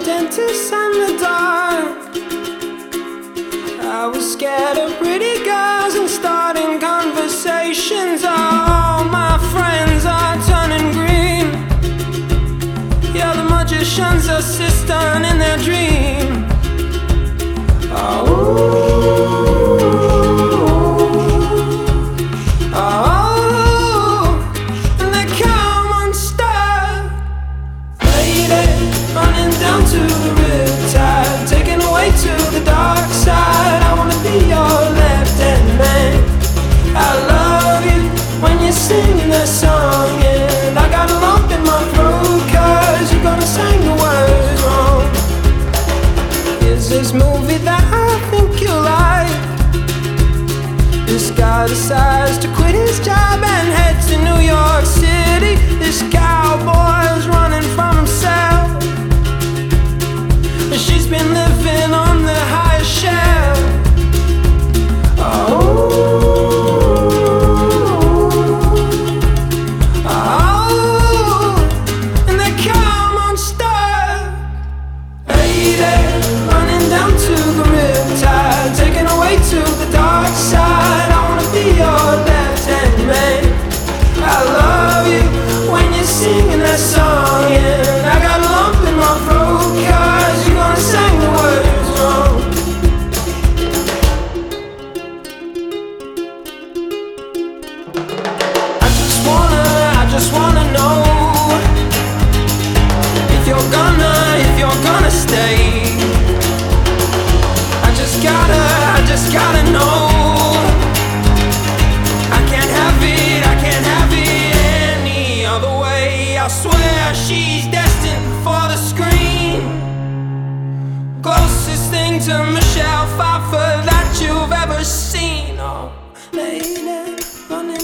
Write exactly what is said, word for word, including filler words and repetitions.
dentist and the dark. I was scared of pretty girls and starting conversations. All my friends are turning green. Yeah, the magician's assistant in their dream. Oh. Down to the riptide, taken away to the dark side. I wanna be your left-hand man. I love you when you're singing that song, and I got a lump in my throat 'cause you're gonna sing the words wrong. Here's this movie that I think you'll like. This guy decides to quit his job and head to New York City. This cowboy's running from himself. She's been living on the highest shelf. Oh, oh, and they come unstuck. Lady, running down to the riptide, taken away to the dark side. I wanna be your left-hand man. I love you when you're singing that song, and I got a lump in my throat 'cause you're gonna sing the words wrong. I just wanna, I just wanna know if you're gonna, if you're gonna stay. I just gotta, I just gotta know. I can't have it, I can't have it any other way. I swear she's destined for the screen. Closest thing to Michelle Pfeiffer that you've ever seen. Oh, lady, running